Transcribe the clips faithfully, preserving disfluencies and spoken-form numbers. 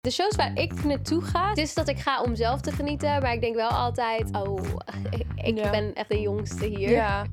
De shows waar ik naartoe ga, het is dat ik ga om zelf te genieten. Maar ik denk wel altijd, oh, ik Ja. ben echt de jongste hier. Ja.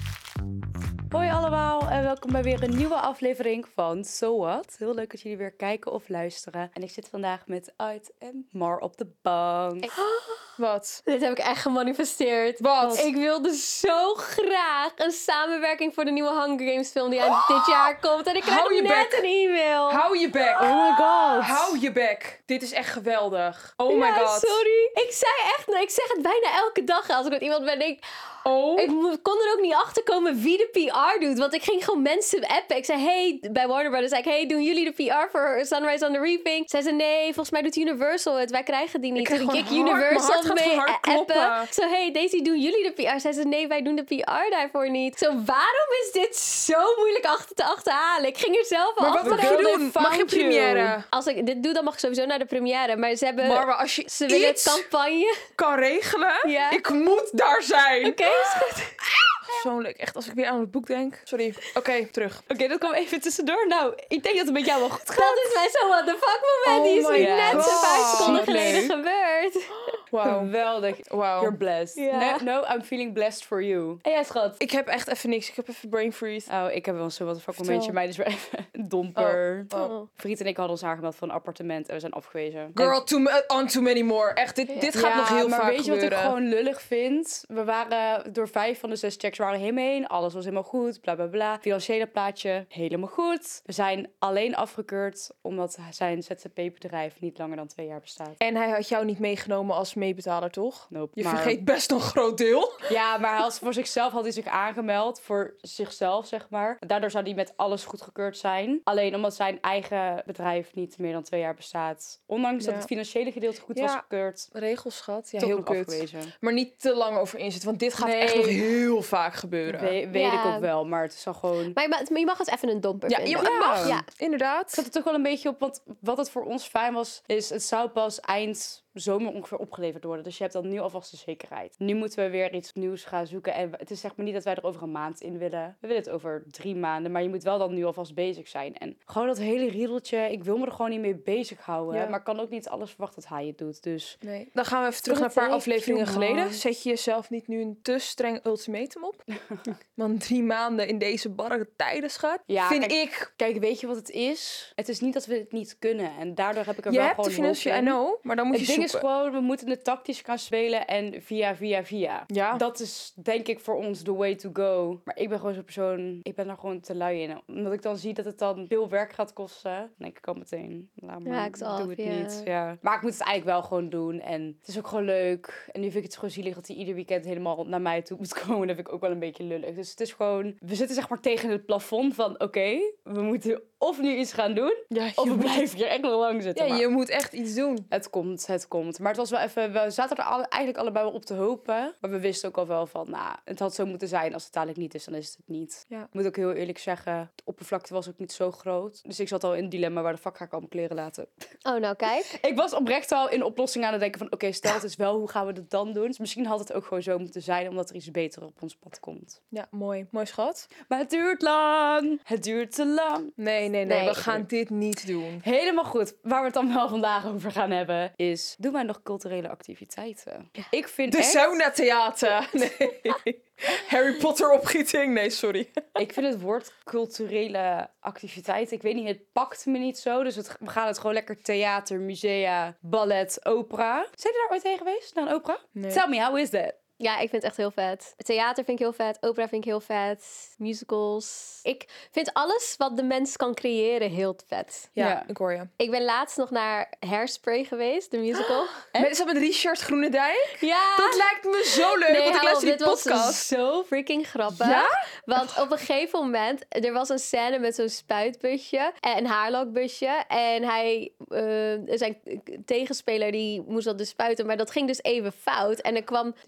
Hoi allemaal en welkom bij weer een nieuwe aflevering van So What. Heel leuk dat jullie weer kijken of luisteren. En ik zit vandaag met Ait en Mar op de bank. Ik- Wat? Dit heb ik echt gemanifesteerd. Wat? Ik wilde zo graag een samenwerking voor de nieuwe Hunger Games film die aan dit jaar komt. En ik krijg Hou je net bek. een e-mail. Hou je bek. Oh my god. Hou je bek. Dit is echt geweldig. Oh my ja, god. sorry. Ik zei echt, nou, ik zeg het bijna elke dag als ik met iemand ben. Ik, Oh. ik mo- kon er ook niet achter komen wie de P R doet. Want ik ging gewoon mensen appen. Ik zei, hey, bij Warner Brothers zei ik, hey, doen jullie de P R voor Sunrise on the Reaping? Zij zei, nee, volgens mij doet Universal het. Wij krijgen die niet. krijg Toen ging ik gewoon hard- mijn Universal hart gaat mee gewoon hard appen. kloppen. Ik zei, hey, Daisy, doen jullie de P R? Zij zei, nee, wij doen de P R daarvoor niet. Zo, waarom is dit zo moeilijk achter te achterhalen? Ik ging er zelf al Maar wat achter. mag je Girl, they doen? Mag je found you. première? Als ik dit doe, dan mag ik sowieso naar de première. Maar ze hebben... Marwa, als je ze willen iets campagne. kan regelen, Ja. ik moet daar zijn. Oké, is goed. Persoonlijk, echt als ik weer aan het boek denk. Sorry. Oké, terug. Oké, dat kwam even tussendoor. Nou, ik denk dat het met jou wel goed gaat. Dat is mijn zo what the fuck moment. Oh Die is my nu net God. een paar seconden Leuk. geleden gebeurd. Wauw. Geweldig. Wauw. You're blessed. Ja. No, no, I'm feeling blessed for you. En jij schat? Ik heb echt even niks. Ik heb even brain freeze. Oh, ik heb wel zo wat een fuck Vertel. momentje. Mij dus weer even een domper. Oh. Oh. Vriend en ik hadden ons aangemeld voor een appartement en we zijn afgewezen. Girl, too ma- on too many more. Echt, dit, dit gaat Ja, nog heel maar vaak weet je wat gebeuren. ik gewoon lullig vind? We waren door vijf van de zes checks waren helemaal heen. Alles was helemaal goed, bla bla bla. Financiële plaatje, helemaal goed. We zijn alleen afgekeurd omdat zijn Z Z P-bedrijf niet langer dan twee jaar bestaat. En hij had jou niet meegenomen als meebetaler, toch? Nope. Je maar- vergeet best een groot deel. Ja, maar hij had, voor zichzelf had hij zich aangemeld. Voor zichzelf, zeg maar. Daardoor zou hij met alles goedgekeurd zijn. Alleen omdat zijn eigen bedrijf niet meer dan twee jaar bestaat. Ondanks dat Ja. het financiële gedeelte goed Ja. was gekeurd. Regelschat. Ja, Toch heel nog kut. afgewezen. Maar niet te lang over inzitten, want dit gaat Nee. echt nog heel vaak gebeuren. We- weet Ja. ik ook wel, maar het is al gewoon... Maar je mag, maar je mag het even een domper Ja, vinden. je- het mag. Ja. Inderdaad. Ik zat er toch wel een beetje op, want wat het voor ons fijn was, is het zou pas eind zomer ongeveer opgeleverd worden. Dus je hebt dan nu alvast de zekerheid. Nu moeten we weer iets nieuws gaan zoeken. En het is zeg maar niet dat wij er over een maand in willen. We willen het over drie maanden, maar je moet wel dan nu alvast bezig zijn. En gewoon dat hele riedeltje, ik wil me er gewoon niet mee bezighouden. Ja. Maar ik kan ook niet alles verwachten dat hij het doet. Dus Nee. Dan gaan we even terug naar een Wat paar heeft afleveringen je, geleden. man? Zet je jezelf niet nu een te streng ultimatum op? Want drie maanden in deze barre tijden, schat. Ja, vind kijk, ik. kijk, weet je wat het is? Het is niet dat we het niet kunnen. En daardoor heb ik er Je wel hebt de gewoon hoop financiën, I in. know. Maar dan moet Het je ding zoeken. is gewoon, we moeten het tactisch gaan spelen en via, via, via. Ja. Dat is denk ik voor ons the way to go. Maar ik ben gewoon zo'n persoon, ik ben daar gewoon te lui in. Omdat ik dan zie dat het dan veel werk gaat kosten, dan denk ik al meteen, laat maar, Haaks af, doe het ja. niet. Ja. Maar ik moet het eigenlijk wel gewoon doen. En het is ook gewoon leuk. En nu vind ik het gewoon zielig dat hij ieder weekend helemaal naar mij toe moet komen. Dat vind ik ook wel een beetje lullig. Dus het is gewoon, we zitten zeg maar tegen het plafond van, oké, we moeten of nu iets gaan doen, Ja, je of we moet- blijven hier echt nog lang zitten. Ja, Maar- je moet echt iets doen. het komt, het komt. Maar het was wel even, we zaten er alle, eigenlijk allebei wel op te hopen. Maar we wisten ook al wel van, nou, het had zo moeten zijn. Als het dadelijk niet is, dan is het het niet. Ja. Ik moet ook heel eerlijk zeggen, de oppervlakte was ook niet zo groot. Dus ik zat al in het dilemma, waar de fuck ga ik al mijn kleren laten? Oh, nou kijk. Ik was oprecht al in oplossing aan het denken van, oké, stel het is wel, hoe gaan we dat dan doen? Dus misschien had het ook gewoon zo moeten zijn, omdat er iets beter op ons pad komt. Ja, mooi. Mooi, schat. Maar het duurt lang. Het duurt te lang. Nee, nee, nee. Nee. We gaan dit niet doen. Helemaal goed. Waar we het dan wel vandaag over gaan hebben, is, doen wij nog culturele activiteiten? Ik vind De echt... sauna theater. Nee. Harry Potter opgieting. Nee, sorry. Ik vind het woord culturele activiteit, ik weet niet, het pakt me niet zo. Dus het, we gaan het gewoon lekker theater, musea, ballet, opera. Zijn jullie daar ooit heen geweest, naar een opera? Nee. Tell me, how is that? Ja, ik vind het echt heel vet. Theater vind ik heel vet. Opera vind ik heel vet. Musicals. Ik vind alles wat de mens kan creëren heel vet. Ja, Ja. ik hoor je. Ik ben laatst nog naar Hairspray geweest, de musical. Met, is dat met Richard Groenendijk? Ja! Dat lijkt me zo leuk, Nee, want ik hou luister op, die dit podcast. was zo freaking grappig. Ja? Want op een gegeven moment, er was een scène met zo'n spuitbusje en een haarlokbusje. En hij, uh, zijn tegenspeler, die moest dat dus spuiten. Maar dat ging dus even fout. En er kwam dus wit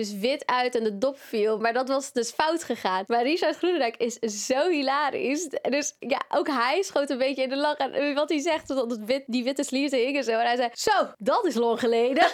gleed uit en de dop viel. Maar dat was dus fout gegaan. Maar Richard Groenendijk is zo hilarisch. Dus ja, ook hij schoot een beetje in de lach. En wat hij zegt, dat het wit, die witte slierten hingen zo. En hij zei, zo, dat is lang geleden.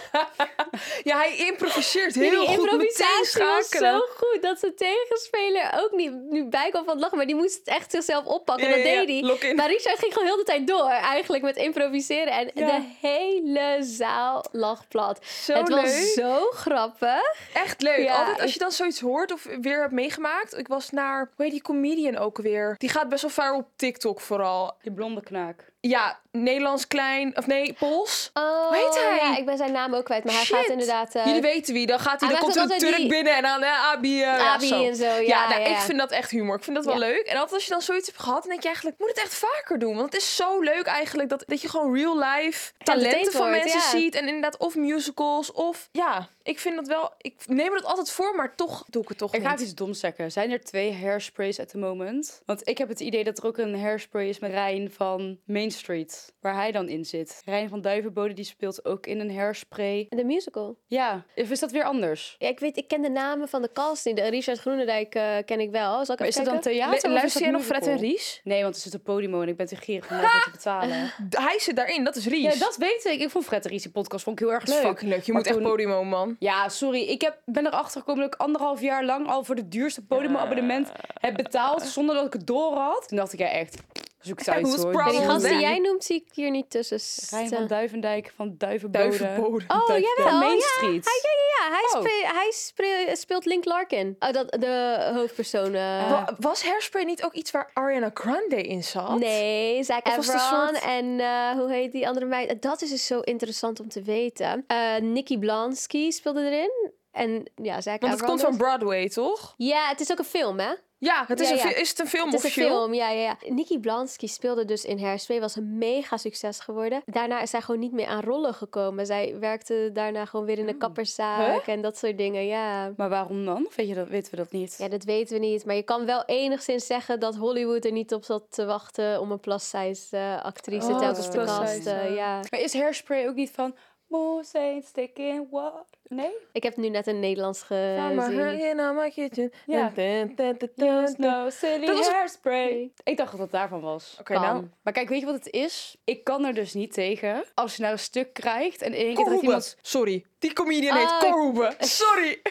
Ja, hij improviseert Die heel goed. Meteen improvisatie was schakelen. zo goed dat de tegenspeler ook niet nu bij kwam van het lachen. Maar die moest echt zichzelf oppakken. Ja, dat ja, ja. deed hij. Lock in. Maar Richard ging gewoon heel de tijd door eigenlijk met improviseren. En Ja. de hele zaal lag plat. Zo het was leuk. zo grappig. Echt leuk. Ja, Altijd als ik- je dan zoiets hoort of weer hebt meegemaakt. Ik was naar, hoe heet die comedian ook weer? Die gaat best wel vaak op TikTok vooral. Die blonde knaak. Ja, Nederlands klein, of nee, Pools. Oh, Hoe heet hij? Ja, ik ben zijn naam ook kwijt. Maar hij Shit. gaat inderdaad... eh, Jullie weten wie. Dan gaat hij, hij dan komt maakt er een altijd Turk die- binnen en dan eh, Abi. eh, Abi ja, zo. en zo, ja, Ja, nou, ja. ik vind dat echt humor. Ik vind dat wel Ja. leuk. En altijd als je dan zoiets hebt gehad, dan denk je eigenlijk, moet het echt vaker doen. Want het is zo leuk eigenlijk dat, dat je gewoon real life talenten Entertained van wordt, mensen ja. ziet. En inderdaad of musicals of... Ja, ik vind dat wel... Ik neem het altijd voor, maar toch doe ik het toch Ik ga niet. even iets doms zeggen. Zijn er twee hairsprays at the moment? Want ik heb het idee dat er ook een hairspray is met Rijn van Main Street. Waar hij dan in zit. Rijn van Duivenbode die speelt ook in een hairspray. De musical. Ja, of is dat weer anders? Ja, ik weet, ik ken de namen van de cast niet. De Richard Groenendijk eh, ken ik wel. Zal ik Maar is even dat dan kijken? theater Le- of is luister dat jij nog Fred en musical? Ries? Nee, want er zit een Podimo en ik ben te gierig om daarvoor te betalen. Hij zit daarin, dat is Ries. Ja, dat weet ik. Ik vond Fred en Ries die podcast vond ik heel erg Dat is leuk. fucking leuk. Je Maar moet echt toen- Podimo, man. Ja, sorry. Ik heb, ben erachter gekomen dat ik anderhalf jaar lang al voor de duurste Podimo-abonnement heb betaald. Zonder dat ik het door had. Toen dacht ik, ja echt, zoek het uit Who's hoor. problem? Ja, die Oh, gast die nee. jij noemt, zie ik hier niet tussen Rijn van staan. Duivendijk van Duivenbode. Duivenbode. Oh, Duivenbode. jawel. Main Ja, Street. Ja, hij, Oh. spre- hij spre- speelt Link Larkin. Oh, dat, de hoofdpersoon. eh. Wa- Was Hairspray niet ook iets waar Ariana Grande in zat? Nee, Zac Of was het een Efron soort- en eh, hoe heet die andere meid? Dat is dus zo interessant om te weten. Eh Nikki Blansky speelde erin. En ja, Zac Want het Efron komt van dus. Broadway, toch? Ja, het is ook een film, hè? Ja, het is, Ja, een, ja. fi- is het een film Het is een officieel? film, ja, ja, ja. Nikki Blansky speelde dus in Hairspray, was een mega succes geworden. Daarna is zij gewoon niet meer aan rollen gekomen. Zij werkte daarna gewoon weer in de kapperszaak en dat soort dingen, ja. Maar waarom dan? Of weet je dat, weten we dat niet? Ja, dat weten we niet. Maar je kan wel enigszins zeggen dat Hollywood er niet op zat te wachten om een plus-size eh, actrice Oh, telkens te plus-size, casten. ja. Ja. Maar is Hairspray ook niet van... Moose ain't sticking what? Nee? Ik heb nu net een Nederlands Van my gezien. hand in my kitchen. Ja. Dun, dun, dun, dun, Use dun. no silly Dat was- hairspray. Ik dacht dat het daarvan was. Oké, Kan. nou. Maar kijk, weet je wat het is? Ik kan er dus niet tegen. Als je nou een stuk krijgt en in één keer dat Korhoebe. iemand... Sorry. Die comedian heet Ah, Korhoebe. Sorry.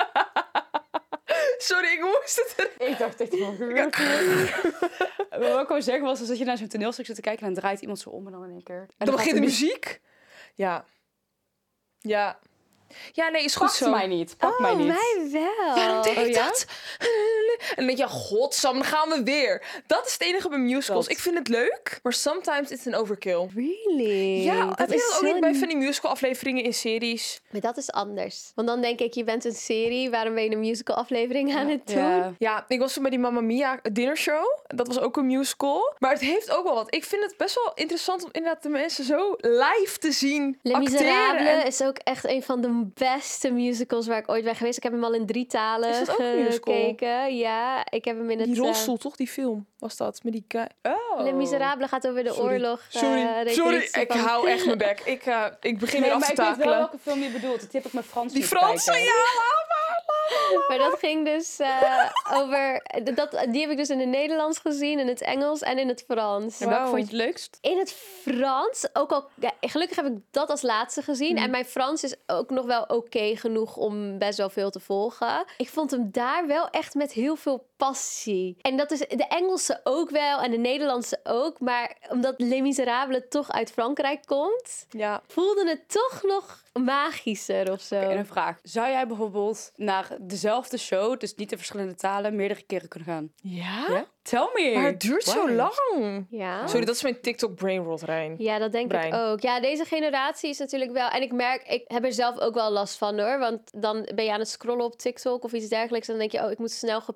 Sorry, ik moest het er... Ik dacht echt van... Wat ik wou zeggen was, dat je naar zo'n toneelstuk zit te kijken en dan draait iemand zo om en dan in één keer. En Dan gaat begint de er muziek. Ja. Ja. Ja, nee, is goed Pakt zo. mij niet. Pak Oh, mij niet. mij wel. Waarom deed Oh, ik ja? dat? En dan denk je, godsam, dan gaan we weer. Dat is het enige bij musicals. Dat. Ik vind het leuk, maar sometimes it's an overkill. Really? Ja, dat heb je is dat ook zo niet bij van die musical afleveringen in series? Maar dat is anders. Want dan denk ik, je bent een serie, waarom ben je een musical aflevering aan het doen? Ja. Ja, ik was toen bij die Mamma Mia dinnershow. Dat was ook een musical. Maar het heeft ook wel wat. Ik vind het best wel interessant om inderdaad de mensen zo live te zien Les acteren. Miserables En- is ook echt een van de beste musicals waar ik ooit ben geweest. Ik heb hem al in drie talen Is dat ook een musical? gekeken. Ja, ik heb hem in het... Die eh, rolstoel, toch? Die film was dat. Met die guy. Oh. Les Miserables gaat over de Sorry. oorlog. eh, Sorry, sorry. revolutie Ik van- hou echt mijn bek. Ik, eh, ik begin Nee, weer af maar te ik weet wel takelen. welke film je bedoelt. Die heb ik met Frans Die zitten Franse, kijken. ja, lama, lama. Maar dat ging dus eh, over... Dat, die heb ik dus in het Nederlands gezien, in het Engels en in het Frans. En welke Wauw. vond je het leukst? In het Frans, ook al... Ja, gelukkig heb ik dat als laatste gezien. Mhm. En mijn Frans is ook nog wel oké genoeg om best wel veel te volgen. Ik vond hem daar wel echt met heel veel passie. En dat is de Engelse ook wel en de Nederlandse ook. Maar omdat Les Miserables toch uit Frankrijk komt, Ja. voelde het toch nog magischer of zo. En een vraag. Zou jij bijvoorbeeld naar dezelfde show, dus niet in verschillende talen, meerdere keren kunnen gaan? Ja? Ja? Tell me. Maar het duurt zo Why? lang. Ja. Sorry, dat is mijn TikTok brainrot, Rijn. Ja, dat denk Brein. ik ook. Ja, deze generatie is natuurlijk wel... En ik merk, ik heb er zelf ook wel last van hoor. Want dan ben je aan het scrollen op TikTok of iets dergelijks. En dan denk je, oh, ik moet snel geprikkeld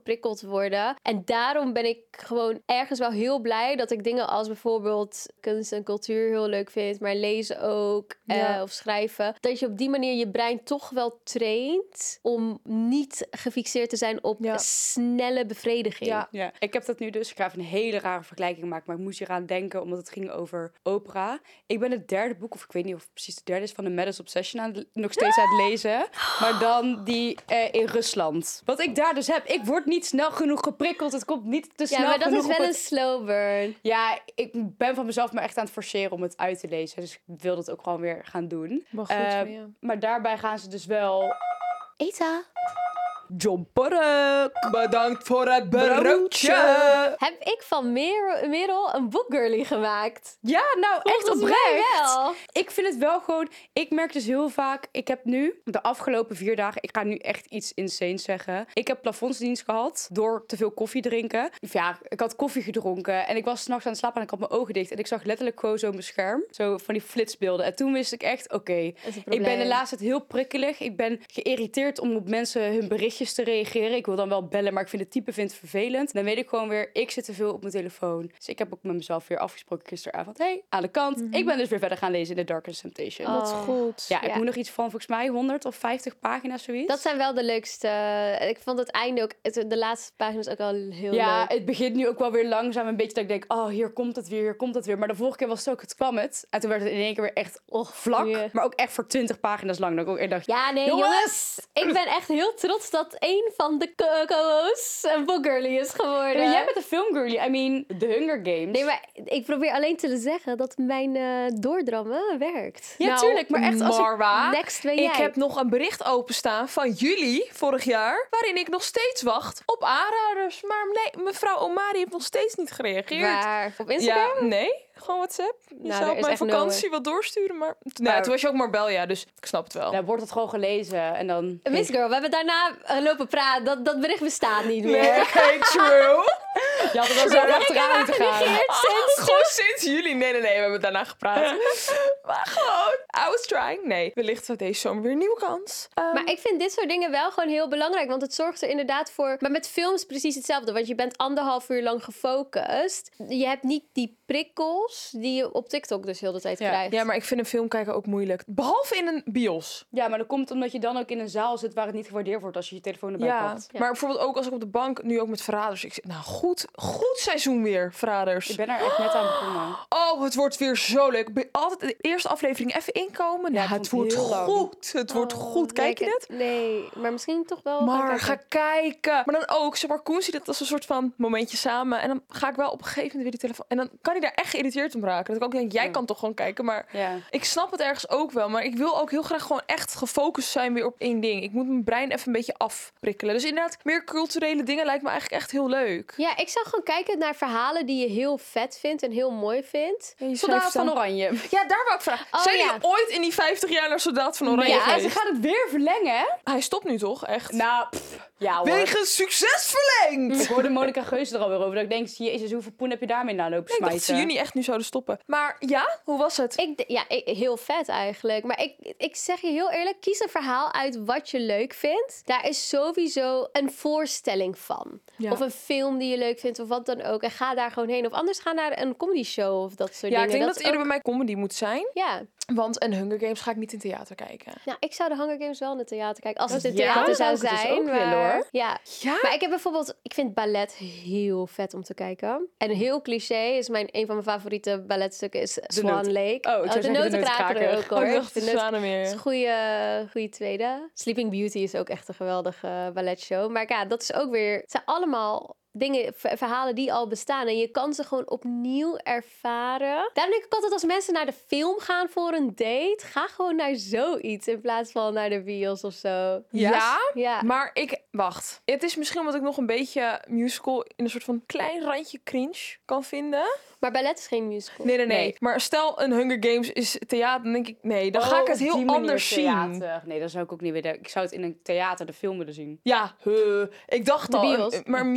worden. En daarom ben ik gewoon ergens wel heel blij dat ik dingen als bijvoorbeeld kunst en cultuur heel leuk vind, maar lezen ook, Ja. uh, of schrijven. Dat je op die manier je brein toch wel traint om niet gefixeerd te zijn op Ja. snelle bevrediging. Ja. Ja, ik heb dat nu dus. Ik ga even een hele rare vergelijking maken, maar ik moest hieraan denken omdat het ging over opera. Ik ben het derde boek, of ik weet niet of het precies het derde is, van de Madness Obsession aan, nog steeds aan het lezen. Maar dan die uh, in Rusland. Wat ik daar dus heb, ik word niet snel genoeg geprikkeld. Het komt niet te Ja, snel maar dat genoeg is wel op een het... slow burn. Ja, ik ben van mezelf maar echt aan het forceren om het uit te lezen. Dus ik wil dat ook gewoon weer gaan doen. Maar goed, Uh, ja. Maar daarbij gaan ze dus wel... Eta. John Park. Bedankt voor het broodje. broodje. Heb ik van Merel, Merel een boekgirlie gemaakt? Ja, nou echt Volgens mij oprecht. wel. Ik vind het wel gewoon... Ik merk dus heel vaak... Ik heb nu de afgelopen vier dagen... Ik ga nu echt iets insanes zeggen. Ik heb plafondsdienst gehad door te veel koffie drinken. Of ja, ik had koffie gedronken en ik was 's nachts aan het slapen en ik had mijn ogen dicht. En ik zag letterlijk gewoon zo mijn scherm. Zo van die flitsbeelden. En toen wist ik echt, oké, okay, ik ben de laatste tijd heel prikkelig. Ik ben geïrriteerd om op mensen hun berichtjes te reageren. Ik wil dan wel bellen, maar ik vind het type vind het vervelend. Dan weet ik gewoon weer, ik zit te veel op mijn telefoon. Dus ik heb ook met mezelf weer afgesproken gisteravond. Hey, aan de kant. Mm-hmm. Ik ben dus weer verder gaan lezen in The Darkest Temptation. Oh. Dat is goed. Ja, ik Ja. moet nog iets van volgens mij honderd of vijftig pagina's zoiets. Dat zijn wel de leukste. Ik vond het einde ook, het, de laatste pagina's ook al heel ja, leuk. het begint nu ook wel weer langzaam een beetje dat ik denk, oh, hier komt het weer, hier komt het weer. Maar de vorige keer was het ook, het kwam het. En toen werd het in één keer weer echt oh, vlak. Yeah. Maar ook echt voor twintig pagina's lang. Dat ik ook echt dacht, Ja, nee, jongens! jongens. Ik ben echt heel trots dat een van de co- co-hosts een bookgirlie is geworden. Ja, jij bent een filmgirlie. I mean, The Hunger Games. Nee, maar ik probeer alleen te zeggen dat mijn uh, doordrammen werkt. Ja, Nou, tuurlijk. Maar echt als ik... Marwa, Next ben ik jij. heb nog een bericht openstaan van juli vorig jaar, waarin ik nog steeds wacht op aanraders. Maar nee, mevrouw Omari heeft nog steeds niet gereageerd. Waar? Op Instagram? Ja, nee, gewoon WhatsApp. Je Nou, zou er op is mijn echt vakantie wat doorsturen, maar... Nou, Maar- toen was je ook Marbella, dus ik snap het wel. Dan wordt het gewoon gelezen en dan... Miss Girl, we hebben daarna uh, lopen praten. Dat, dat bericht bestaat niet meer. Nee, okay, true. Je had er wel zo achteraan moeten gaan. Oh, gewoon sinds juli. Nee, nee, nee, we hebben daarna gepraat. Maar gewoon, I was trying. Nee, wellicht zou deze zomer weer een nieuwe kans. Um, Maar ik vind dit soort dingen wel gewoon heel belangrijk. Want het zorgt er inderdaad voor... Maar met films precies hetzelfde. Want je bent anderhalf uur lang gefocust. Je hebt niet die prikkels die je op TikTok dus heel de tijd Ja. krijgt. ja, maar ik vind een film kijken ook moeilijk. Behalve in een bios. Ja, maar dat komt omdat je dan ook in een zaal zit waar het niet gewaardeerd wordt als je je telefoon erbij Ja. pakt. Ja. Maar bijvoorbeeld ook als ik op de bank, nu ook met Verraders. Ik zeg, nou goed, goed seizoen weer, Verraders. Ik ben er echt net aan begonnen. Oh, het wordt weer zo leuk. Ik ben altijd de eerste aflevering even inkomen. Ja, Nou, ik het vond wordt het heel lang. goed. Het wordt Oh, goed. Kijk je nee, dit? ik- Nee, maar misschien toch wel. Maar gaan ga kijken. kijken. Maar dan ook, zeg maar, Koen ziet het als een soort van momentje samen. En dan ga ik wel op een gegeven moment weer die telefoon. En dan kan hij daar echt geïrriteerd om raken. Dat ik ook denk, jij Ja. kan toch gewoon kijken. Maar Ja. ik snap het ergens ook wel. Maar ik wil ook heel graag gewoon echt gefocust zijn weer op één ding. Ik moet mijn brein even een beetje afprikkelen. Dus inderdaad, meer culturele dingen lijkt me eigenlijk echt heel leuk. Ja, ik zou gewoon kijken naar verhalen die je heel vet vindt en heel mooi vindt. En je Soldaat schrijft van dan- Oranje. Ja, daar wou ik vragen. Oh, Zijn ja. jullie ooit in die vijftig jaar naar Soldaat van Oranje Ja, geweest? ze gaan het weer verlengen, hè? Hij stopt nu toch, echt? Nou, pff, ja hoor. Wegens succes verlengd! Ik hoorde Monica Geus er alweer over. Dat ik denk, jezus, hoeveel poen heb je daarmee nou lopen Ik dacht smijten? dat ze juni echt nu zouden stoppen. Maar ja, hoe was het? Ik, d- ja, ik- heel vet eigenlijk. Maar ik, ik zeg je heel eerlijk, kies een verhaal uit wat je leuk vindt. Daar is sowieso een voorstelling van. Ja. Of een film die je leuk vindt of wat dan ook. En ga daar gewoon heen. Of anders ga naar een comedy show of dat soort Ja, dingen. ik denk dat, is het eerder ook- bij mij comedy moet zijn. Ja, Want een Hunger Games ga ik niet in theater kijken. nou, ik zou de Hunger Games wel in het theater kijken. Als Dat- het in ja, theater dat zou zou ik dus zijn. ook willen, maar- hoor. Ja. Ja? Maar ik heb bijvoorbeeld, ik vind ballet heel vet om te kijken. En heel cliché is mijn, een van mijn favoriete balletstukken is Swan Noot- Lake. Oh, ik zou de zeggen de notenkraker Notenkraker. ook hoor. Oh, ik dacht De de noot- Zwanenmeer. Dat is een goede, goede tweede. Sleeping Beauty is ook echt een geweldige balletshow. Maar ja, dat is ook weer... Het zijn allemaal dingen, ver- verhalen die al bestaan. En je kan ze gewoon opnieuw ervaren. Daarom denk ik altijd als mensen naar de film gaan voor een date... ga gewoon naar zoiets in plaats van naar de bios of zo. Ja? Ja. Maar ik... Wacht. Het is misschien omdat ik nog een beetje musical in een soort van klein randje cringe kan vinden. Maar ballet is geen musical. Nee, nee, nee. Nee. Maar stel een Hunger Games is theater, dan denk ik... Nee, dan ga Oh, ik het op die heel manier anders zien. theater. Nee, dat zou ik ook niet willen. Ik zou het in een theater de film willen zien. Ja, huh. Ik dacht De al. bios. een- Maar een musical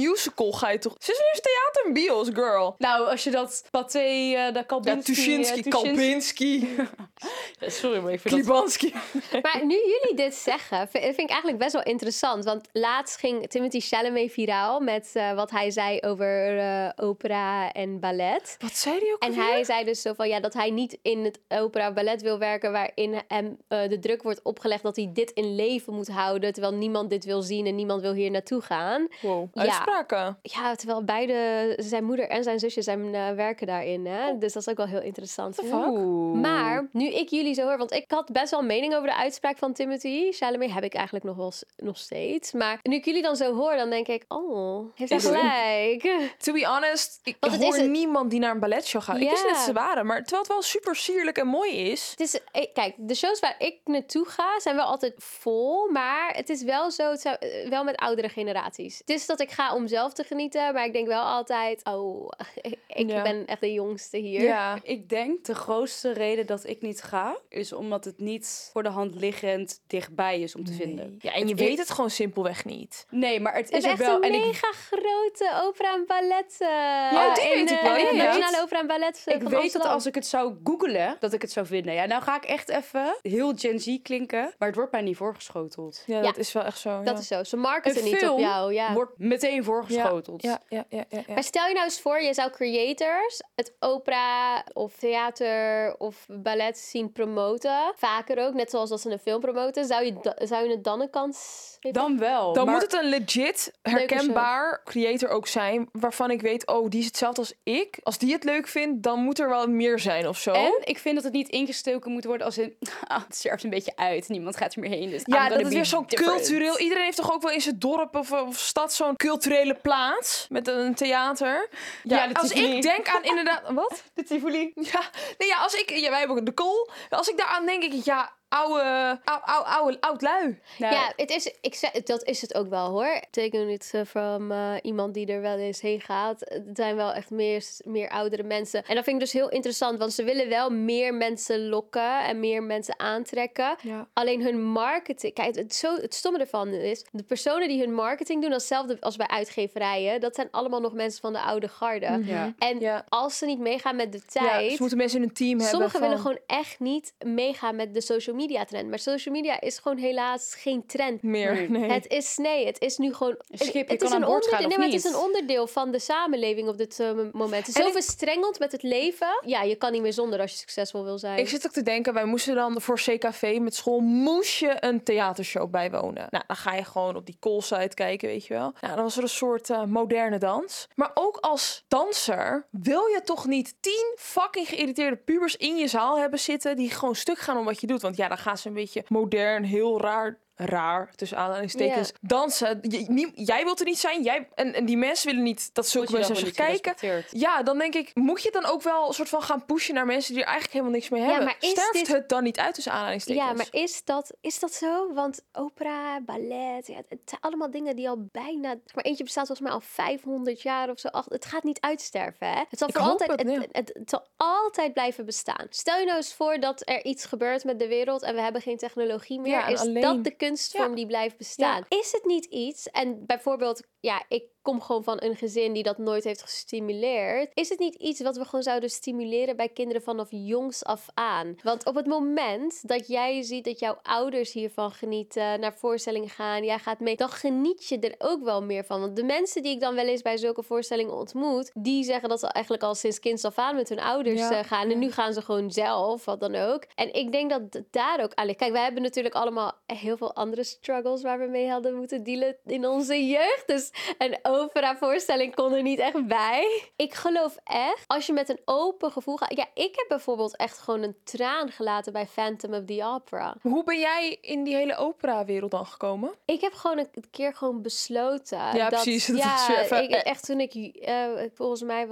school ga je toch... Sinds wanneer is theater en bios, girl? Nou, als je dat Pathé, uh, dat Kalbinski... Ja, Tuschinski, uh, Kalbinski. Ja, sorry, maar ik vind dat... Klibanski. Maar nu jullie dit zeggen, vind vind ik eigenlijk best wel interessant. Want laatst ging Timothée Chalamet viraal met uh, wat hij zei over uh, opera en ballet. Wat zei hij ook En alweer? hij zei dus zo van ja, dat hij niet in het opera-ballet wil werken waarin hem uh, de druk wordt opgelegd dat hij dit in leven moet houden, terwijl niemand dit wil zien en niemand wil hier naartoe gaan. Wow, Ja. uitspraken. Ja, terwijl beide, zijn moeder en zijn zusje zijn uh, werken daarin. Hè? Dus dat is ook wel heel interessant. Oeh. Maar nu ik jullie zo hoor, want ik had best wel een mening over de uitspraak van Timothée Chalamet, heb ik eigenlijk nog wel s- nog steeds. Maar nu ik jullie dan zo hoor, dan denk ik, oh, heeft hij Is het? gelijk. To be honest, ik Want het hoor is het- niemand die naar een balletshow gaat. Ik Ja. wist net dat ze waren, maar terwijl het wel super sierlijk en mooi is. Het is, eh, kijk, de shows waar ik naartoe ga zijn wel altijd vol, maar het is wel zo, het zijn, eh, wel met oudere generaties. Het is dat ik ga om zelf te genieten, maar ik denk wel altijd, oh, ik Ja. ben echt de jongste hier. Ja. Ik denk de grootste reden dat ik niet ga, is omdat het niet voor de hand liggend dichtbij is om te vinden. Ja, en je Het weet is- het gewoon simpelweg niet. Nee, maar het Het is is er echt wel. een En ik, mega grote opera en ballet. uh, Oh, die in, weet ik uh, wel, in ja, de ja. Nationale Opera en Ballet uh, ik van weet dat Amsterdam. als ik het zou googlen, dat ik het zou vinden. Ja, nou ga ik echt even heel Gen Z klinken, maar het wordt mij niet voorgeschoteld. Ja, Ja. dat is wel echt zo. Dat ja. is zo. Ze Een marketen niet film op jou. Ja. wordt meteen voorgeschoteld. Ja, ja, ja, ja, ja. Maar stel je nou eens voor, je zou creators het opera of theater of ballet zien promoten. Vaker ook, net zoals dat ze een film promoten. Zou je, da- zou je het dan een kans geven? Dan wel. Dan maar moet het een legit, herkenbaar creator ook zijn. Waarvan ik weet, oh, die is hetzelfde als ik. Als die het leuk vindt, dan moet er wel meer zijn of zo. En ik vind dat het niet ingestoken moet worden als in... Ah, het sterft een beetje uit. Niemand gaat er meer heen. Dus I'm Ja, gonna dat is be weer zo'n different. cultureel... Iedereen heeft toch ook wel in zijn dorp of, of stad zo'n culturele plaats met een theater. Ja, Ja, de als Tivoli. ik denk aan inderdaad... Wat? De Tivoli. Ja, nee, ja, als ik... Ja, wij hebben ook de kool. Als ik daaraan denk, ik ja... Oude, oude, oude, oude, oud lui. Nou, Ja, het is, ik zeg, dat is het ook wel hoor. Taking it uh, from uh, iemand die er wel eens heen gaat. Het zijn wel echt meer, meer oudere mensen. En dat vind ik dus heel interessant, want ze willen wel meer mensen lokken en meer mensen aantrekken. Ja. Alleen hun marketing, kijk, het, zo, het stomme ervan is, de personen die hun marketing doen, datzelfde als bij uitgeverijen, dat zijn allemaal nog mensen van de oude garde. Ja. En Ja. als ze niet meegaan met de Ja, tijd, ze moeten mensen in een team hebben. sommigen van... willen gewoon echt niet meegaan met de social media trend. Maar social media is gewoon helaas geen trend meer. Nee. Nee. het is, nee, het is nu gewoon... Een schip, je het kan is aan een boord gaan onderdeel, of nee, maar het niet. is een onderdeel van de samenleving op dit uh, moment. Het is En zo ik- verstrengeld met het leven. Ja, je kan niet meer zonder als je succesvol wil zijn. Ik zit ook te denken, wij moesten dan voor C K V met school, moest je een theatershow bijwonen. Nou, dan ga je gewoon op die call-site kijken, weet je wel. Nou, dan was er een soort uh, moderne dans. Maar ook als danser wil je toch niet tien fucking geïrriteerde pubers in je zaal hebben zitten die gewoon stuk gaan om wat je doet. Want ja, dan gaan ze een beetje modern, heel raar... raar, tussen aanhalingstekens, Ja. dansen. Je- nie- jij wilt er niet zijn, jij, en, en die mensen willen niet dat zulke Word je mensen dan zich gewoon niet kijken. gerespecteerd? Ja, dan denk ik, moet je dan ook wel een soort van gaan pushen naar mensen die er eigenlijk helemaal niks mee Ja, hebben? maar is Sterft dit- het dan niet uit tussen aanhalingstekens? Ja, maar is dat, is dat zo? Want opera, ballet, ja, het zijn allemaal dingen die al bijna... Maar eentje bestaat volgens mij al vijfhonderd jaar of zo. Ach, het gaat niet uitsterven, hè? Het zal, Ik voor hoop altijd, het, het, ja. het, het zal altijd blijven bestaan. Stel je nou eens voor dat er iets gebeurt met de wereld en we hebben geen technologie meer. Ja, en is alleen- dat de kunstvorm Ja. die blijft bestaan? Is het niet iets, en bijvoorbeeld, ja, ik kom gewoon van een gezin die dat nooit heeft gestimuleerd. Is het niet iets wat we gewoon zouden stimuleren bij kinderen vanaf jongs af aan? Want op het moment dat jij ziet dat jouw ouders hiervan genieten, naar voorstellingen gaan, jij gaat mee, dan geniet je er ook wel meer van. Want de mensen die ik dan wel eens bij zulke voorstellingen ontmoet, die zeggen dat ze eigenlijk al sinds kinds af aan met hun ouders Ja, eh, gaan. En nu gaan ze gewoon zelf, wat dan ook. En ik denk dat het daar ook aan ligt. Kijk, wij hebben natuurlijk allemaal heel veel andere struggles waar we mee hadden moeten dealen in onze jeugd. Dus een opera-voorstelling kon er niet echt bij. Ik geloof echt, als je met een open gevoel gaat... Ja, ik heb bijvoorbeeld echt gewoon een traan gelaten bij Phantom of the Opera. Hoe ben jij in die hele opera-wereld dan gekomen? Ik heb gewoon een keer gewoon besloten. Ja, dat, precies. Dat Ja, was weer even- ik, echt toen ik... eh, volgens mij was ik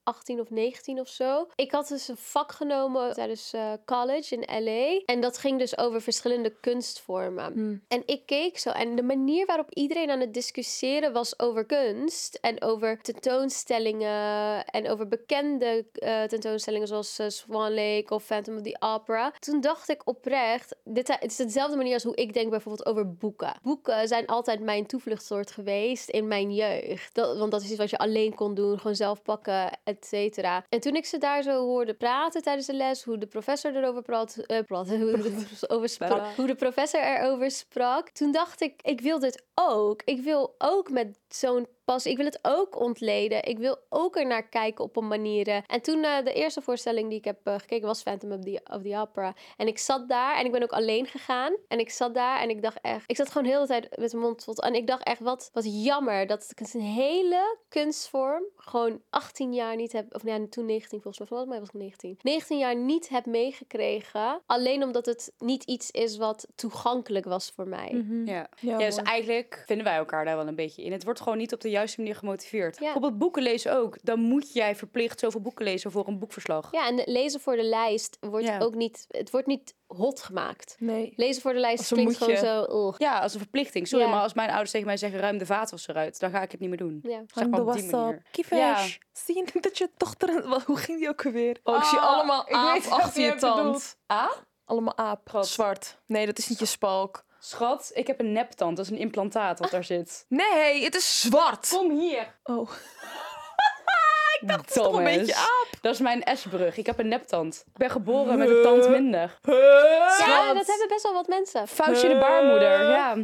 achttien of negentien of zo. Ik had dus een vak genomen tijdens uh, college in L A. En dat ging dus over verschillende kunstvormen. Hmm. En ik keek zo. En de manier waarop iedereen aan het discussiëren was over kunst. En over tentoonstellingen. En over bekende uh, tentoonstellingen zoals uh, Swan Lake of Phantom of the Opera. Toen dacht ik oprecht, dit, het is dezelfde manier als hoe ik denk bijvoorbeeld over boeken. Boeken zijn altijd mijn toevluchtsoort geweest in mijn jeugd. Dat, want dat is iets wat je alleen kon doen. Gewoon zelf pakken, et cetera. En toen ik ze daar zo hoorde praten tijdens de les. Hoe de professor erover praat, uh, praat hoe, de, over sprak, hoe de professor erover sprak. Toen dacht ik, ik wil dit ook. Ik wil ook met zo'n pas. Ik wil het ook ontleden. Ik wil ook er naar kijken op een manier. En toen uh, de eerste voorstelling die ik heb uh, gekeken was Phantom of the, of the Opera. En ik zat daar en ik ben ook alleen gegaan. En ik zat daar en ik dacht echt... Ik zat gewoon de hele tijd met mijn mond vol. En ik dacht echt, wat, wat jammer dat ik een hele kunstvorm gewoon achttien jaar niet heb... Of ja, toen negentien volgens mij. Volgens mij was ik negentien. negentien jaar niet heb meegekregen. Alleen omdat het niet iets is wat toegankelijk was voor mij. Mm-hmm. Ja. Ja, Ja, dus mooi. eigenlijk vinden wij elkaar daar wel een beetje in. Het wordt gewoon niet op de juiste manier gemotiveerd. Ja. Bijvoorbeeld boeken lezen ook. Dan moet jij verplicht zoveel boeken lezen voor een boekverslag. Ja, en lezen voor de lijst wordt Ja. ook niet... Het wordt niet hot gemaakt. Nee. Lezen voor de lijst Als een klinkt gewoon moetje. zo... ugh. Ja, als een verplichting. Sorry, Ja. maar als mijn ouders tegen mij zeggen... ruim de vaatwasser eruit, dan ga ik het niet meer doen. Ja. Zeg Hang maar de op die was manier. op. Kiefish. Ja. Zie je dat je dochter... Wat, hoe ging die ook alweer? Oh, ik Ah, zie allemaal ik aap weet wat achter je je tand. bedoelt. Ah? Allemaal aap. God. Zwart. Nee, dat is niet je spalk. Schat, ik heb een neptand. Dat is een implantaat dat daar zit. Nee, het is zwart. Kom hier. Oh. Ik dacht, Het is toch een beetje aap. Dat is mijn S-brug. Ik heb een neptand. Ik ben geboren met een tand minder. Ja, dat hebben best wel wat mensen. Foutje in de baarmoeder, ja.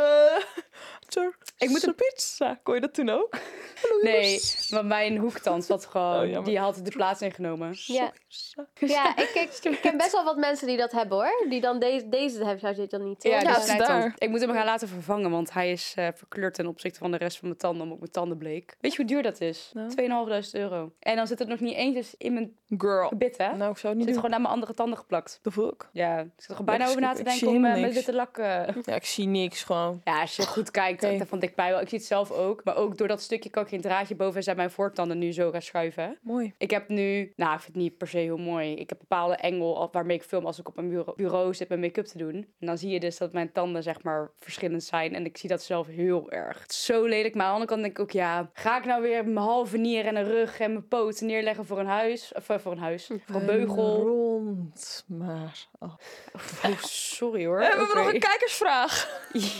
Ik moet een pizza. Kon je dat toen ook? Nee, maar mijn hoektand zat gewoon... Oh, jammer. die had de plaats ingenomen. Ja, ja ik, ik, ik ken best wel wat mensen die dat hebben hoor. Die dan deze, deze heb je dan niet. Ja, toch? die Ja, is is snijtand. daar. Ik moet hem gaan laten vervangen, want hij is uh, verkleurd ten opzichte van de rest van mijn tanden, omdat mijn tanden bleek. Weet je hoe duur dat is? Nou? tweeënhalfduizend euro. En dan zit het nog niet eens eens in mijn Girl. gebit, hè? Nou, ik zou het Het niet zit doen. gewoon aan mijn andere tanden geplakt. De fuck? Ja, ik zit er gewoon bijna Ja, over na te ik denken zie om uh, helemaal met niks. witte lak... uh, Ja, ik zie niks gewoon. Ja, als je goed kijkt, Oké. dan van dichtbij wel. Ik zie het zelf ook. Maar ook door dat stukje kan ik geen draadje boven en zijn mijn voortanden nu zo gaan schuiven. Mooi. Ik heb nu, nou, ik vind het niet per se heel mooi. Ik heb een bepaalde engel waarmee ik film als ik op mijn bureau, bureau zit mijn make-up te doen. En dan zie je dus dat mijn tanden, zeg maar, verschillend zijn. En ik zie dat zelf heel erg. Het is zo lelijk. Maar aan de andere kant denk ik ook, ja, ga ik nou weer mijn halve nier en een rug en mijn poten neerleggen voor een huis? Of uh, voor een huis, voor een beugel. Rond, maar... Oh. Oh, sorry hoor. We hebben Oké. nog een kijkersvraag.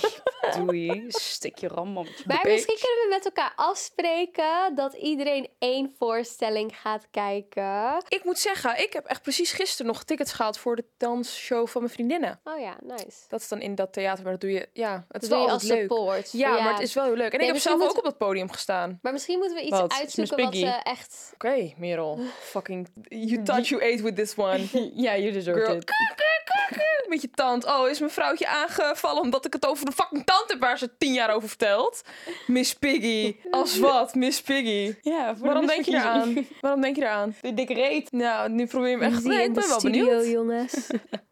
Doei, stikje ram. Maar misschien kunnen we met elkaar afspreken dat iedereen één voorstelling gaat kijken. Ik moet zeggen, ik heb echt precies gisteren nog tickets gehaald voor de dansshow van mijn vriendinnen. Oh ja, nice. Dat is dan in dat theater, maar dat doe je... Ja, het Dat is doe wel je altijd als leuk. support. Ja, maar het is wel heel leuk. En Nee, ik heb misschien zelf ook moet- op dat podium gestaan. Maar misschien moeten we iets Wat? uitzoeken Miss wat Piggy? ze echt... Oké, Merel. Fucking... You thought you ate with this one. Ja, you deserve Girl. it. Met je tand. Oh, is mijn vrouwtje aangevallen omdat ik het over de fucking tand heb waar ze tien jaar over vertelt? Miss Piggy. Als wat, Miss Piggy. Ja, voor Waarom de denk je Miss Piggy. eraan? Waarom denk je eraan? De dikke reet. Nou, nu probeer je hem echt... Zie Nee, je ik in ben de wel studio, benieuwd. jongens.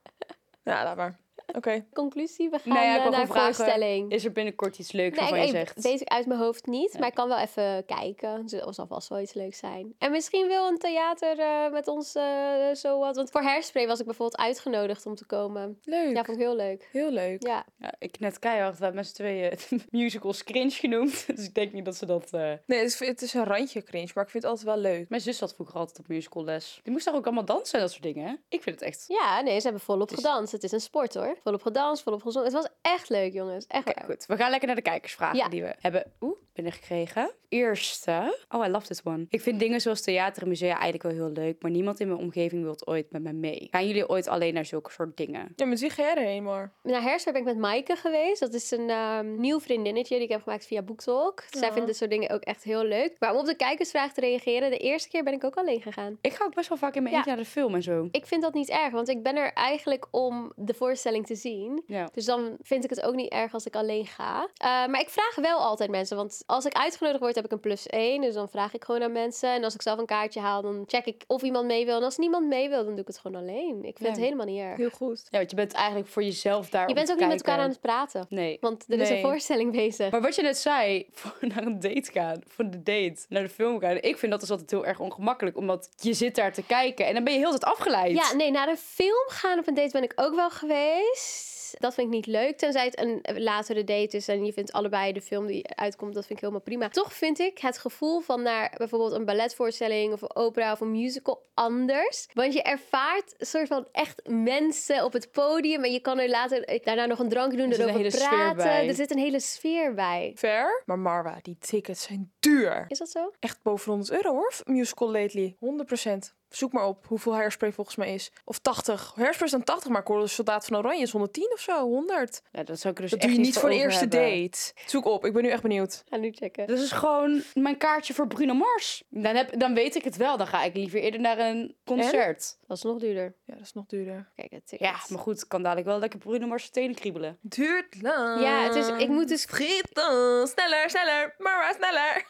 Ja, laat maar. Oké. Conclusie, we gaan Nou ja, ik eh, wil naar gewoon vragen, voorstelling. Is er binnenkort iets leuks Nee, waarvan ik, je ik zegt? weet ik uit mijn hoofd niet, Ja. maar ik kan wel even kijken. Dus dat zal vast wel iets leuks zijn. En misschien wil een theater eh, met ons eh, zo wat. Want voor Hairspray was ik bijvoorbeeld uitgenodigd om te komen. Leuk. Ja, vond ik heel leuk. Heel leuk. Ja, Ja, ik net keihard, we hebben met z'n tweeën musicals cringe genoemd. Dus ik denk niet dat ze dat... eh, Nee, het is, het is een randje cringe, maar ik vind het altijd wel leuk. Mijn zus zat vroeger altijd op musicalles. Die moest daar ook allemaal dansen en dat soort dingen. Hè? Ik vind het echt... ja nee, ze hebben volop Het is- gedanst. Het is een sport hoor. Volop gedanst, volop gezongen. Het was echt leuk, jongens. Echt Oké, waar. goed. We gaan lekker naar de kijkersvragen Ja. die we hebben oeh, binnengekregen. Eerste. Oh, I love this one. Ik vind dingen zoals theater en musea eigenlijk wel heel leuk. Maar niemand in mijn omgeving wil ooit met me mee. Gaan jullie ooit alleen naar zulke soort dingen? Ja, met wie ga jij erheen, maar? Naar Hairspray ben ik met Maaike geweest. Dat is een ehm, nieuw vriendinnetje die ik heb gemaakt via BookTalk. Zij Ja. vindt dit soort dingen ook echt heel leuk. Maar om op de kijkersvraag te reageren, de eerste keer ben ik ook alleen gegaan. Ik ga ook best wel vaak in mijn Ja. eentje naar de film en zo. Ik vind dat niet erg, want ik ben er eigenlijk om de voorstelling te zien. Ja. Dus dan vind ik het ook niet erg als ik alleen ga. Uh, maar ik vraag wel altijd mensen, want Dus als ik uitgenodigd word, heb ik een plus één. Dus dan vraag ik gewoon aan mensen. En als ik zelf een kaartje haal, dan check ik of iemand mee wil. En als niemand mee wil, dan doe ik het gewoon alleen. Ik vind Ja. het helemaal niet erg. Heel goed. Ja, want je bent eigenlijk voor jezelf daar Je om bent te ook niet met kijken. elkaar aan het praten. Nee. Want er is Nee. een voorstelling bezig. Maar wat je net zei, voor naar een date gaan, voor de date, naar de film gaan. Ik vind dat dus altijd heel erg ongemakkelijk, omdat je zit daar te kijken en dan ben je heel de tijd afgeleid. Ja, nee, naar een film gaan op een date ben ik ook wel geweest. Dat vind ik niet leuk, tenzij het een latere date is en je vindt allebei de film die uitkomt, dat vind ik helemaal prima. Toch vind ik het gevoel van naar bijvoorbeeld een balletvoorstelling of een opera of een musical anders. Want je ervaart een soort van echt mensen op het podium en je kan er later daarna nog een drankje doen, Er zit een erover hele sfeer praten. bij. Er zit een hele sfeer bij. Fair. Maar Marwa, die tickets zijn duur. Is dat zo? Echt boven honderd euro hoor. Musical Lately. honderd procent. Zoek maar op hoeveel Hairspray volgens mij is. Of tachtig. Hairspray is dan tachtig, maar ik hoorde de Soldaat van Oranje is honderdtien of zo. honderd. Ja, dat zou ik er dus Dat echt doe je niet voor de over eerste hebben. date. Zoek op. Ik ben nu echt benieuwd. Ga nu checken. Dat is gewoon mijn kaartje voor Bruno Mars. Dan, heb, dan weet ik het wel. Dan ga ik liever eerder naar een concert. Dat is nog duurder. Ja, dat is nog duurder. Kijk, het Ja, maar goed, kan dadelijk wel lekker Bruno Mars tenen kriebelen. Duurt lang. Ja, het is, ik moet dus... Schieten. Sneller, sneller. Marwa, sneller.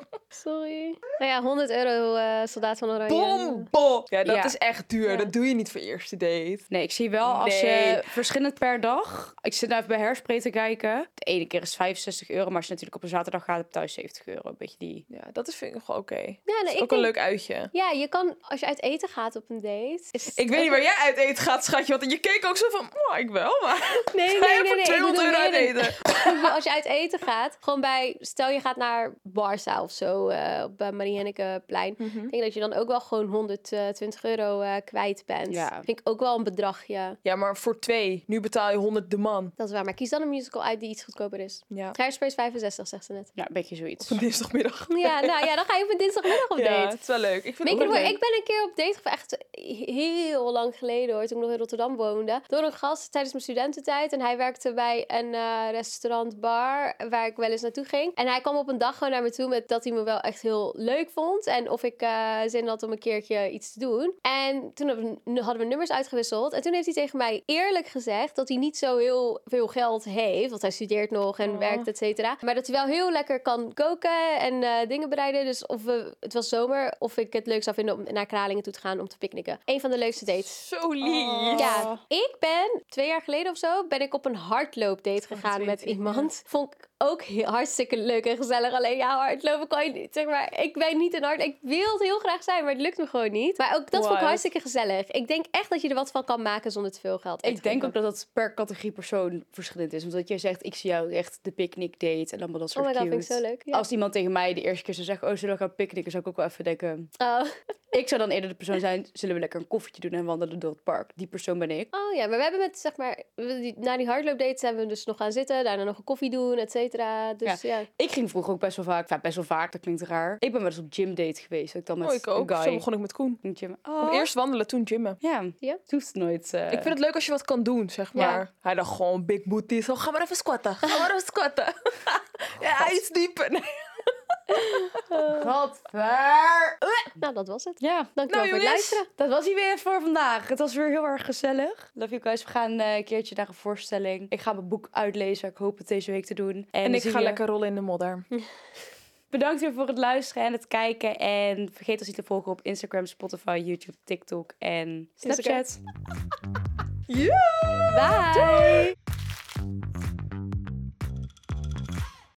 Sorry. Nou ja, honderd euro uh, Soldaat van Oranje. Bombo. Ja, dat Ja. is echt duur. Ja. Dat doe je niet voor eerste date. Nee, ik zie wel als Nee. je verschillend per dag. Ik zit nou even bij Hairspray te kijken. De ene keer is vijfenzestig euro, maar als je natuurlijk op een zaterdag gaat, heb je thuis zeventig euro. Een beetje die. Ja, dat is vind ik nog wel oké. Ja, nee, Dat is ik ook denk- een leuk uitje. Ja, je kan, als je uit eten gaat op een date... Is Ik weet niet waar jij uit eten gaat, schatje. Want je keek ook zo van, oh, ik wel, maar... Nee, Ga nee, je nee, voor nee. tweehonderd euro uit eten. eten? Als je uit eten gaat, gewoon bij... Stel je gaat naar Barça of zo, uh, op uh, Marie Hennekeplein. Mhm. Ik denk dat je dan ook wel gewoon honderdtwintig euro uh, kwijt bent. Ja. Vind ik ook wel een bedragje. Ja, maar voor twee. Nu betaal je honderd de man. Dat is waar. Maar kies dan een musical uit die iets goedkoper is. Ja. Hairspray is vijfenzestig, zegt ze net. Ja, een beetje zoiets. Op een dinsdagmiddag. Ja, nou ja, dan ga je op een dinsdagmiddag op date. Ja, het is wel leuk. Ik vind Weet het je ook nog, leuk. ik ben een keer op date geweest, echt heel lang geleden hoor, toen ik nog in Rotterdam woonde. Door een gast tijdens mijn studententijd. En hij werkte bij een uh, restaurantbar waar ik wel eens naartoe ging. En hij kwam op een dag gewoon naar me toe met dat hij me wel echt heel leuk vond. En of ik uh, zin had om een keertje iets te doen. En toen hadden we, hadden we nummers uitgewisseld. En toen heeft hij tegen mij eerlijk gezegd dat hij niet zo heel veel geld heeft. Want hij studeert nog en Oh. werkt, et cetera. Maar dat hij wel heel lekker kan koken en uh, dingen bereiden. Dus of we, het was zomer, of ik het leuk zou vinden om naar Kralingen toe te gaan om te picknicken. Een van de leukste dates. Zo lief. Oh. Ja, ik ben twee jaar geleden of zo ben ik op een hardloopdate gegaan weet met ik, iemand. Vond ik ook heel, hartstikke leuk en gezellig. Alleen ja, hardlopen kan je niet. Zeg maar, ik ben niet een hard. Ik wil het heel graag zijn, maar het lukt me gewoon niet. Maar ook dat vond ik What? hartstikke gezellig. Ik denk echt dat je er wat van kan maken zonder te veel geld. uit Ik te denk geven. ook dat dat per categorie persoon verschillend is. Omdat jij zegt, ik zie jou echt de picknick date en allemaal dat Oh soort my god, cute. vind ik zo leuk. Ja. Als iemand tegen mij de eerste keer zou zeggen, oh, zullen we gaan picknicken? Zou ik ook wel even denken... Oh. Ik zou dan eerder de persoon zijn, zullen we lekker een koffietje doen en wandelen door het park? Die persoon ben ik. oh ja, maar we hebben met, zeg maar, we- die- na die hardloopdates hebben we dus nog gaan zitten. Daarna nog een koffie doen, et cetera. Dus ja. Ik ging vroeger ook best wel vaak, enfin, best wel vaak, dat klinkt raar. Ik ben wel eens op gymdate geweest. Dat ik dan met Oh, ik ook. een Zo guy begon ik met Koen. ging gymmen. Om Oh. eerst wandelen, toen gymmen. Ja, Ja? het hoeft nooit. eh. Ik vind het leuk als je wat kan doen, zeg Ja. maar. Hij dacht gewoon big booty. Zo, ga maar even squatten. Ga maar even squatten. Ja, iets dieper. Nee. Wat ver. Nou, dat was het. Ja, Dankjewel Nou, voor het jongens. luisteren. dat was hij weer voor vandaag. Het was weer heel erg gezellig. Love you guys. We gaan eh, een keertje naar een voorstelling. Ik ga mijn boek uitlezen. Ik hoop het deze week te doen. En, En dan ik zie ga je- lekker rollen in de modder. Bedankt weer voor het luisteren en het kijken. En vergeet ons niet te volgen op Instagram, Spotify, YouTube, TikTok en Snapchat. Ja! Bye!